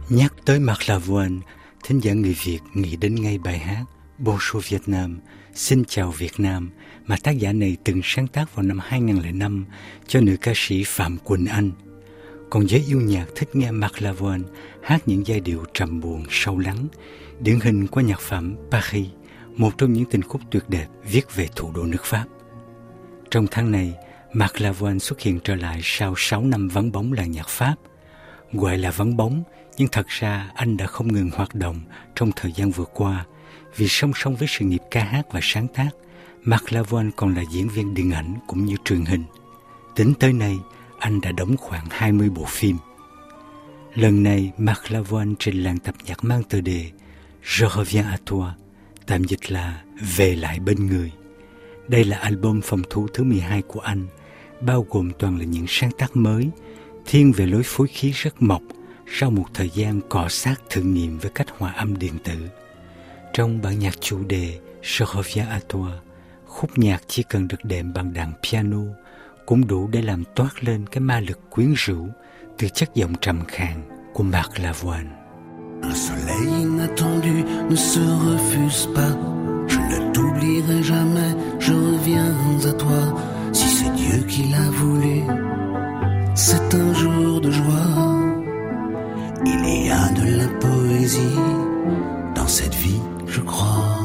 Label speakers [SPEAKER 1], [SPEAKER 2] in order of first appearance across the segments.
[SPEAKER 1] Nhắc tới Marc Lavoine, thính giả người Việt nghĩ đến ngay bài hát Bonjour Vietnam, Xin chào Việt Nam mà tác giả này từng sáng tác vào năm 2005 cho nữ ca sĩ Phạm Quỳnh Anh. Còn giới yêu nhạc thích nghe Marc Lavoine hát những giai điệu trầm buồn, sâu lắng, điển hình qua nhạc phẩm Paris, một trong những tình khúc tuyệt đẹp viết về thủ đô nước Pháp. Trong tháng này, Marc Lavoine xuất hiện trở lại sau 6 năm vắng bóng làng nhạc Pháp. Gọi là vắng bóng, nhưng thật ra anh đã không ngừng hoạt động trong thời gian vừa qua, vì song song với sự nghiệp ca hát và sáng tác, Marc Lavoine còn là diễn viên điện ảnh cũng như truyền hình. Tính tới nay, anh đã đóng khoảng 20 bộ phim. Lần này, Marc Lavoine trình làng tập nhạc mang tựa đề Je reviens à toi, tạm dịch là Về lại bên người. Đây là album phòng thu thứ 12 của anh, bao gồm toàn là những sáng tác mới, thiên về lối phối khí rất mộc sau một thời gian cọ sát thử nghiệm với cách hòa âm điện tử. Trong bản nhạc chủ đề Je reviens à toi, khúc nhạc chỉ cần được đệm bằng đàn piano cũng đủ để làm toát lên cái ma lực quyến rũ từ chất giọng trầm khàn của Marc Lavoine.
[SPEAKER 2] Un soleil inattendu ne se refuse pas. Je ne t'oublierai jamais, je reviens à toi. Si c'est Dieu qui l'a voulu, c'est un jour de joie. Il y a de la poésie dans cette vie, je crois.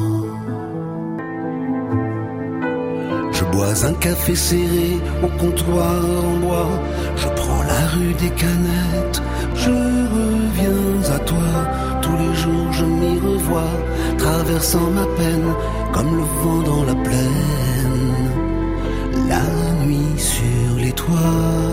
[SPEAKER 2] Je bois un café serré au comptoir en bois. Je prends la rue des Canettes. Je reviens à toi. Tous les jours je m'y revois, traversant ma peine comme le vent dans la plaine. La nuit sur les toits.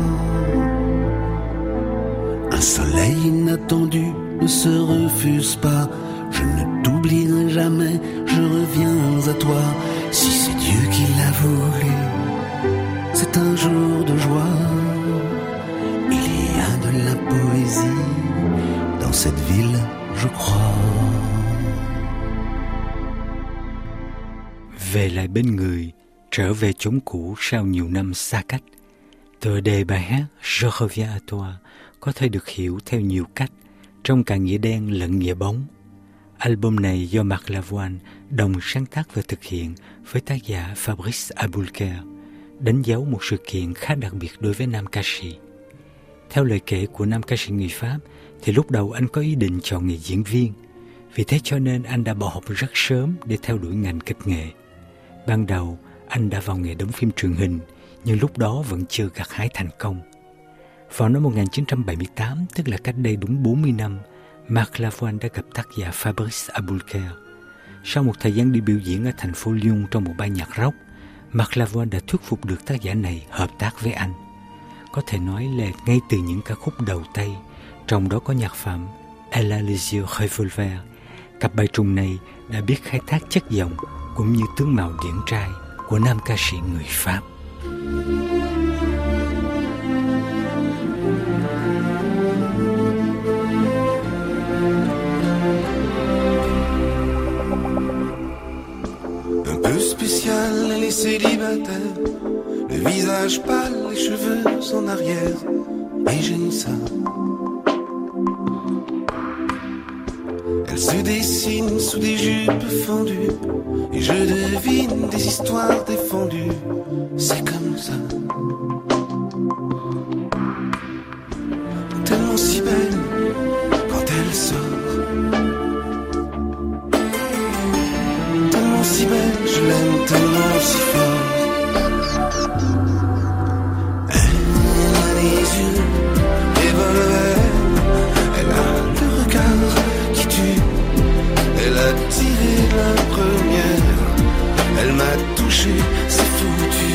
[SPEAKER 2] Un soleil inattendu ne se refuse pas. Je ne t'oublierai jamais, je reviens à toi. Si c'est Dieu qui l'a voulu, c'est un jour de joie. Il y a de la poésie dans cette ville, je crois.
[SPEAKER 1] Về lại bên người, trở về chốn cũ sau nhiều năm xa cách. Tựa đề bài hát Je reviens à toi có thể được hiểu theo nhiều cách, trong cả nghĩa đen lẫn nghĩa bóng. Album này do Marc Lavoine đồng sáng tác và thực hiện với tác giả Fabrice Aboulker, đánh dấu một sự kiện khá đặc biệt đối với nam ca sĩ. Theo lời kể của nam ca sĩ người Pháp, thì lúc đầu anh có ý định chọn nghề diễn viên, vì thế cho nên anh đã bỏ học rất sớm để theo đuổi ngành kịch nghệ. Ban đầu, anh đã vào nghề đóng phim truyền hình, nhưng lúc đó vẫn chưa gặt hái thành công. Vào năm 1978, tức là cách đây đúng 40 năm, Marc Lavoine đã gặp tác giả Fabrice Aboulker. Sau một thời gian đi biểu diễn ở thành phố Lyon trong một ban nhạc rock, Marc Lavoine đã thuyết phục được tác giả này hợp tác với anh. Có thể nói là ngay từ những ca khúc đầu tay, trong đó có nhạc phẩm Elle a les yeux revolver, cặp bài trùng này đã biết khai thác chất giọng cũng như tướng mạo điển trai của nam ca sĩ người Pháp.
[SPEAKER 2] Spécial, elle est célibataire, le visage pâle, les cheveux en arrière, et j'aime ça. Elle se dessine sous des jupes fendues, et je devine des histoires défendues, c'est comme ça. Tellement si belle quand elle sort, tellement si belle, je l'aime tellement si fort. Elle a les yeux revolver, elle a le regard qui tue. Elle a tiré la première, elle m'a touché, c'est foutu.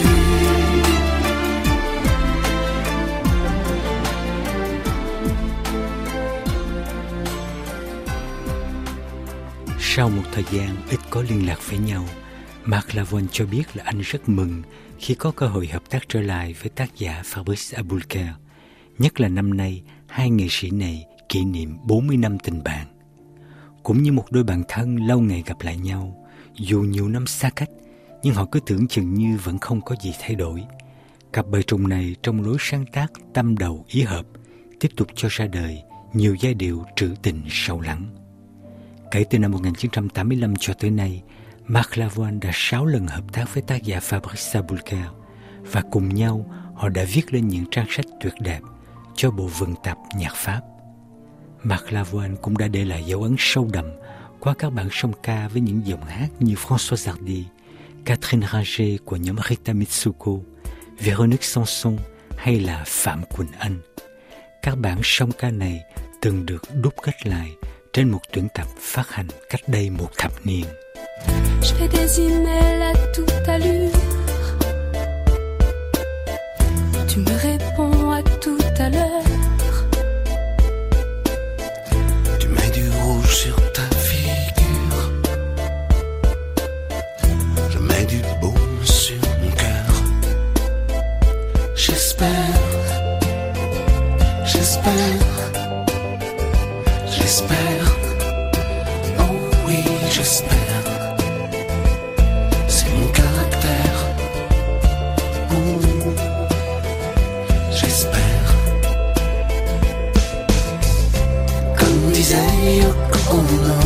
[SPEAKER 1] Sau một thời gian ít có liên lạc với nhau, Marc Lavoine cho biết là anh rất mừng khi có cơ hội hợp tác trở lại với tác giả Fabrice Aboulker. Nhất là năm nay, hai nghệ sĩ này kỷ niệm 40 năm tình bạn. Cũng như một đôi bạn thân lâu ngày gặp lại nhau, dù nhiều năm xa cách, nhưng họ cứ tưởng chừng như vẫn không có gì thay đổi. Cặp bài trùng này trong lối sáng tác tâm đầu ý hợp, tiếp tục cho ra đời nhiều giai điệu trữ tình sâu lắng. Kể từ năm 1985 cho tới nay, Marc Lavoine đã 6 lần hợp tác với tác giả Fabrice Sabulker và cùng nhau họ đã viết lên những trang sách tuyệt đẹp cho bộ vừng tập nhạc Pháp. Marc Lavoine cũng đã để lại dấu ấn sâu đậm qua các bản song ca với những giọng hát như François Hardy, Catherine Rager của nhóm Rita Mitsuko, Véronique Sanson hay là Phạm Quỳnh Anh. Các bản song ca này từng được đúc kết lại trên một tuyển tập phát hành cách đây một thập niên.
[SPEAKER 3] Je fais des emails à toute allure. Tu me réponds à tout à l'heure.
[SPEAKER 2] Tu mets du rouge sur ta figure. Je mets du baume sur mon cœur. J'espère, oh oui, j'espère. C'est mon caractère. Oh, j'espère. Comme disait Yoko Ono,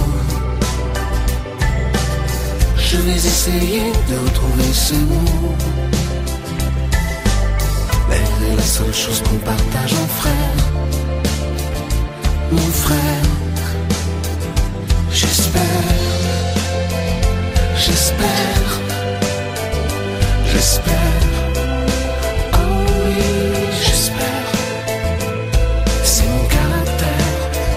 [SPEAKER 2] je vais essayer de retrouver ces mots. Elle est la seule chose qu'on partage en frère. Mon frère, j'espère, oh oui, j'espère, c'est mon caractère.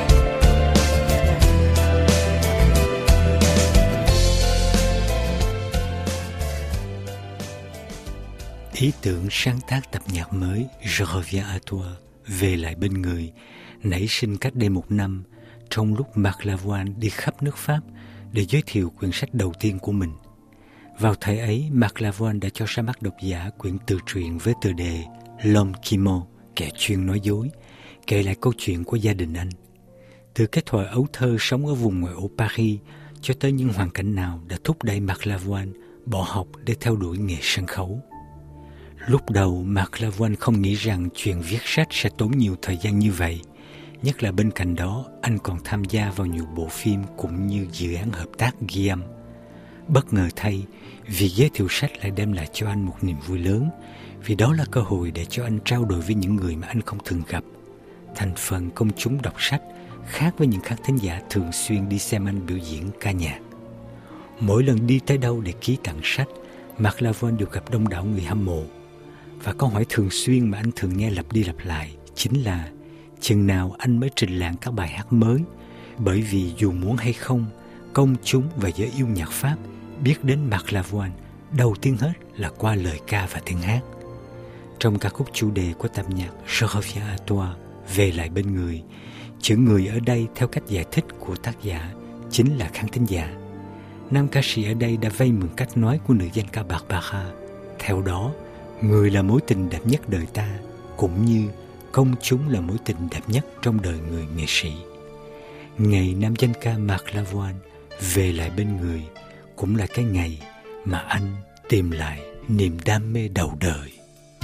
[SPEAKER 1] Ý tưởng sáng tác tập nhạc mới Je reviens à toi, về lại bên người, nảy sinh cách đây 1 năm trong lúc Marc Lavoine đi khắp nước Pháp để giới thiệu quyển sách đầu tiên của mình. Vào thời ấy, Marc Lavoine đã cho ra mắt độc giả quyển tự truyện với tựa đề L'homme qui ment, kẻ chuyên nói dối, kể lại câu chuyện của gia đình anh. Từ cái thuở ấu thơ sống ở vùng ngoại ô Paris cho tới những hoàn cảnh nào đã thúc đẩy Marc Lavoine bỏ học để theo đuổi nghề sân khấu. Lúc đầu, Marc Lavoine không nghĩ rằng chuyện viết sách sẽ tốn nhiều thời gian như vậy. Nhất là bên cạnh đó, anh còn tham gia vào nhiều bộ phim cũng như dự án hợp tác ghi âm. Bất ngờ thay, việc giới thiệu sách lại đem lại cho anh một niềm vui lớn, vì đó là cơ hội để cho anh trao đổi với những người mà anh không thường gặp. Thành phần công chúng đọc sách khác với những khán thính giả thường xuyên đi xem anh biểu diễn ca nhạc. Mỗi lần đi tới đâu để ký tặng sách, Marc Lavoine đều gặp đông đảo người hâm mộ. Và câu hỏi thường xuyên mà anh thường nghe lặp đi lặp lại chính là chừng nào anh mới trình làng các bài hát mới, bởi vì dù muốn hay không, công chúng và giới yêu nhạc Pháp biết đến Marc Lavoine đầu tiên hết là qua lời ca và tiếng hát. Trong ca khúc chủ đề của tập nhạc Je reviens à toi, về lại bên người, chữ người ở đây theo cách giải thích của tác giả chính là khán thính giả. Nam ca sĩ ở đây đã vay mượn cách nói của nữ danh ca Barbara. Theo đó, người là mối tình đẹp nhất đời ta, cũng như công chúng là mối tình đẹp nhất trong đời người nghệ sĩ. Ngày nam danh ca Marc Lavoine về lại bên người cũng là cái ngày mà anh tìm lại niềm đam mê đầu đời.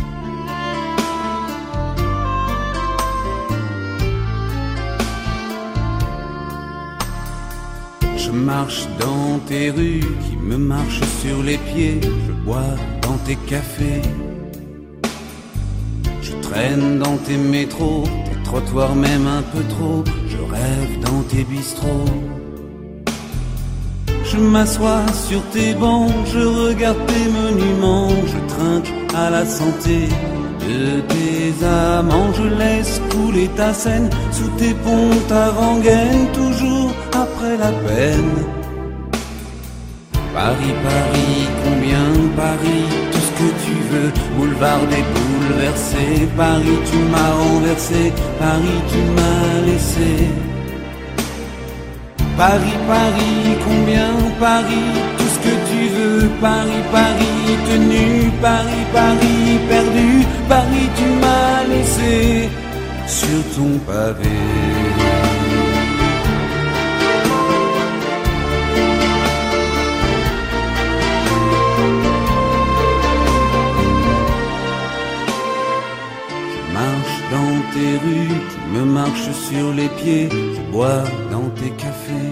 [SPEAKER 2] Je marche dans tes rues qui me marchent sur les pieds. Je bois dans tes cafés. Je traîne dans tes métros, tes trottoirs même un peu trop. Je rêve dans tes bistrots. Je m'assois sur tes bancs, je regarde tes monuments. Je trinque à la santé de tes amants. Je laisse couler ta Seine sous tes ponts, ta rengaine, toujours après la peine. Paris, Paris, combien Paris, tout ce que tu veux. Boulevard des bouleversés, Paris tu m'as renversé, Paris tu m'as laissé. Paris, Paris, combien Paris, tout ce que tu veux. Paris, Paris, tenu, Paris, Paris, perdu, Paris tu m'as laissé sur ton pavé. marche dans tes rues, tu me marches sur les pieds, je bois dans tes cafés.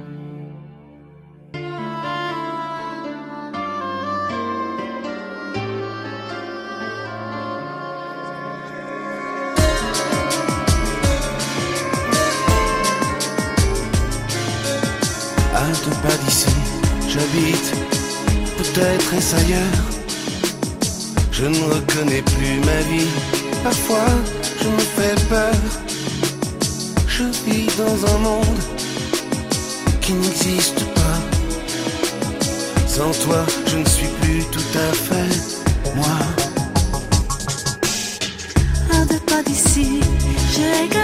[SPEAKER 2] À 2 pas d'ici, j'habite, peut-être est-ce ailleurs. Je ne reconnais plus ma vie, parfois je me fais peur. Je vis dans un monde qui n'existe pas. Sans toi, je ne suis plus tout à fait moi.
[SPEAKER 3] À 2 pas d'ici, je regarde